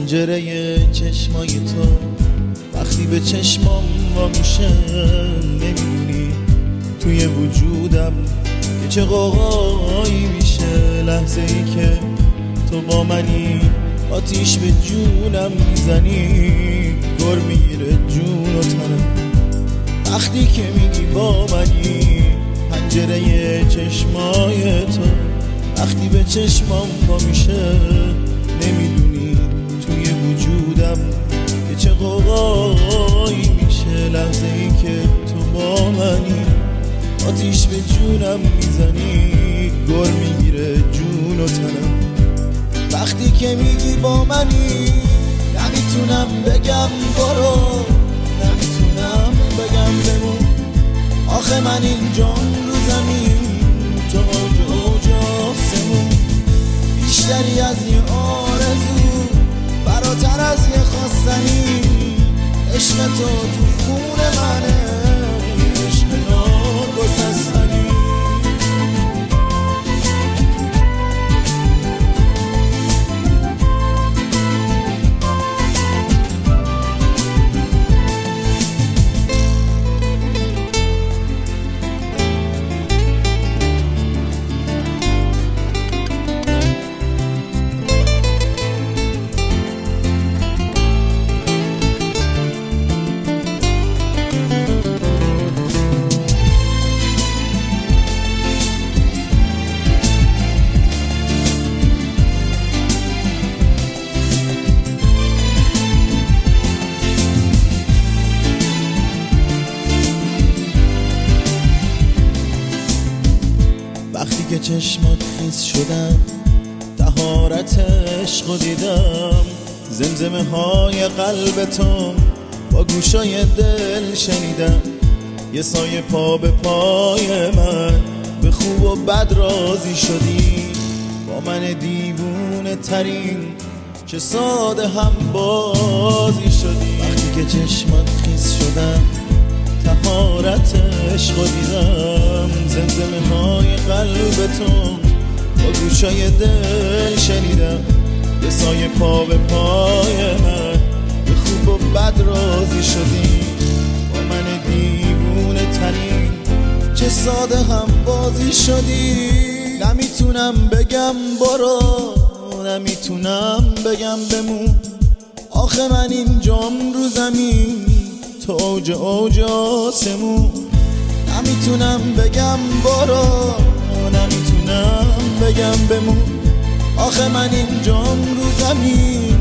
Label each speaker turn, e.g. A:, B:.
A: پنجره چشمای تو وقتی به چشمام وا میشه نمیدونی توی وجودم که چه قوقایی میشه. لحظه ای که تو با منی آتیش به جونم میزنی، گر میگیره جون و تنم وقتی که میگی با منی. پنجره چشمای تو وقتی به چشمام وا میشه نمیدونی توی وجودم که چه قوقایی میشه. لحظه ای که تو با منی آتیش به جونم میزنی، گر میگیره جون و تنم وقتی که میگی با منی. نمیتونم بگم برو، نمیتونم بگم بمون، آخه من اینجام رو زمین تو اوج آسمون. بیشتری از یه آرزو، فراتر از یه خواستنی، عشق تو خون منه، عشق ناگسستنی. وقتی که چشمات خیس شدن طهارت عشق دیدم، زمزمه های قلب تو با گوشای دل شنیدم. یه سایه پا به پای من به خوب و بد راضی شدی، با من دیوونه ترین چه ساده هم بازی شدی. وقتی که چشمات خیس شدن طهارت عشق دیدم، زمزمه های قلب تو با گوشای دل شنیدم. یه سایه پا به پای من به خوب و بد راضی شدی، با من دیوونه ترین چه ساده هم بازی شدی. نمیتونم بگم برو، نمیتونم بگم بمون، آخه من اینجام رو زمین تو اوج آسمون. نمیتونم بگم برو، نمیتونم بگم بمون، آخه من اینجام رو زمین